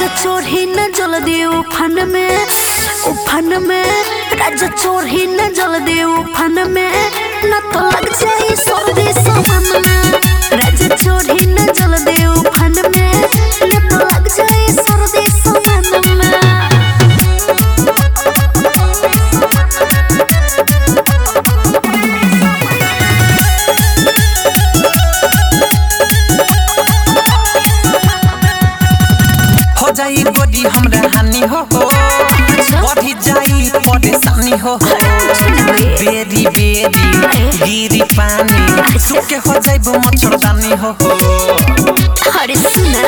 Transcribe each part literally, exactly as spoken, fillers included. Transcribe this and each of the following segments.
राजा चोरी न जल्दी उफान में उफान में राजा चोरी न जल्दी उफान में न तो लग जाए सर्दी सामान में राजा चोरी न जल्दी उफान में न तो लग जाए सर्दी सामान में जाई बॉडी हमरा हानि हो हो बढ़ी जाई परेशानी हो हो बेरी बेरी गिरी पानी सुके हो जाइबो मच्छरदानी हो हो अरे सुना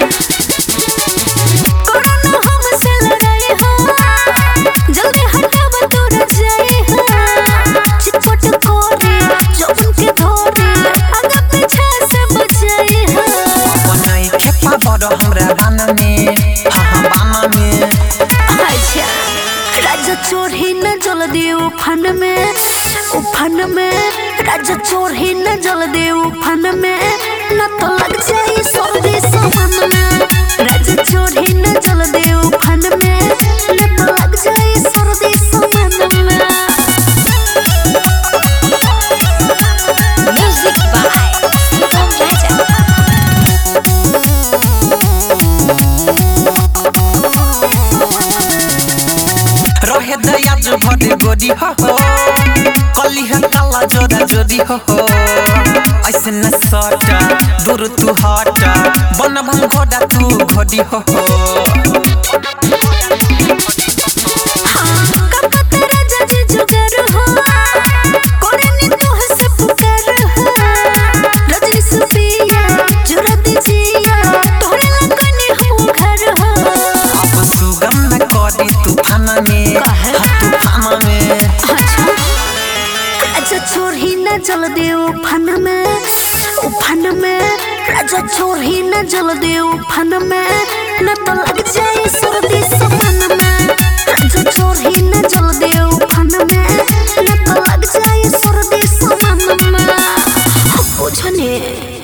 कोरोना हमसे लड़ाई हो जल्दी हटाव दूर जाए हो चिपट कोरी जौन के धोरी आगे पीछे से बचाए हो बनाई खेपा बड़ हमरा बाना में राजा चोरी न जल्दी उफान में उफान में राजा चोरी न जल्दी उफान में न तो लग जाए सर्दी सामान में राजा चोरी न जल्दी उफान में न तो लग जाए सर्दी सामान में म्यूजिक बाय सुगम राजा रहे दया जो भरे गोदी हो हो कली है काला जोड़ा जोड़ी हो हो ऐसे न सटा दूर तू हटा बन भंग घोड़ा तू घोड़ी हो हो हाँ कपत राजा जी जुगर हो कोरनी तो हंस पुकार हो रजनी सुपिया जुरा दीजिया तोरे लगनी हम घर हो अब सुगम न करी तूफान में राजा चोरी न जल्दी उफान में उफान में राजा चोरी न जल्दी उफान में न तो लग जाए सर्दी सामान में राजा चोरी न जल्दी उफान में न तो लग जाए सर्दी सामान में बुझने